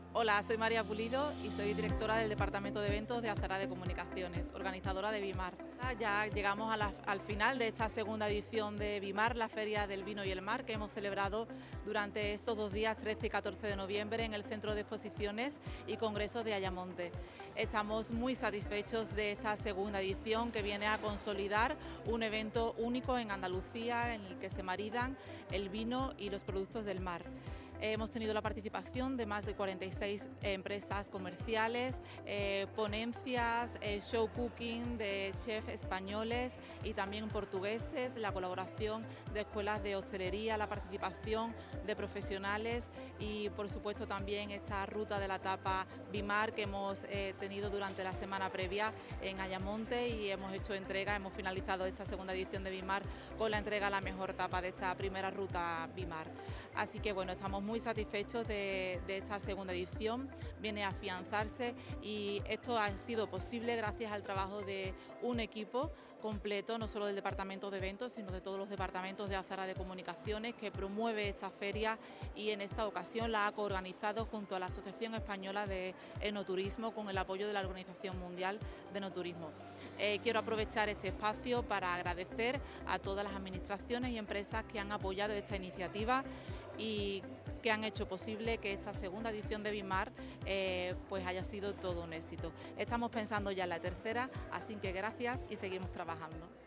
Hola, soy María Pulido y soy directora del Departamento de Eventos de Azara de Comunicaciones, organizadora de BIMAR. Ya llegamos al final de esta segunda edición de BIMAR, la Feria del Vino y el Mar, que hemos celebrado durante estos 2 días, 13 y 14 de noviembre, en el Centro de Exposiciones y Congresos de Ayamonte. Estamos muy satisfechos de esta segunda edición, que viene a consolidar un evento único en Andalucía, en el que se maridan el vino y los productos del mar. Hemos tenido la participación de más de 46 empresas comerciales, ponencias, show cooking de chefs españoles y también portugueses, la colaboración de escuelas de hostelería, la participación de profesionales y por supuesto también esta ruta de la tapa BIMAR que hemos tenido durante la semana previa en Ayamonte, y hemos hecho entrega, hemos finalizado esta segunda edición de BIMAR con la entrega a la mejor tapa de esta primera ruta BIMAR. Así que bueno, estamos muy satisfechos de esta segunda edición, viene a afianzarse, y esto ha sido posible gracias al trabajo de un equipo completo, no solo del Departamento de Eventos, sino de todos los departamentos de Azara de Comunicaciones, que promueve esta feria y en esta ocasión la ha coorganizado junto a la Asociación Española de Enoturismo, con el apoyo de la Organización Mundial de Enoturismo. Quiero aprovechar este espacio para agradecer a todas las administraciones y empresas que han apoyado esta iniciativa y que han hecho posible que esta segunda edición de BIMAR pues haya sido todo un éxito. Estamos pensando ya en la tercera, así que gracias y seguimos trabajando.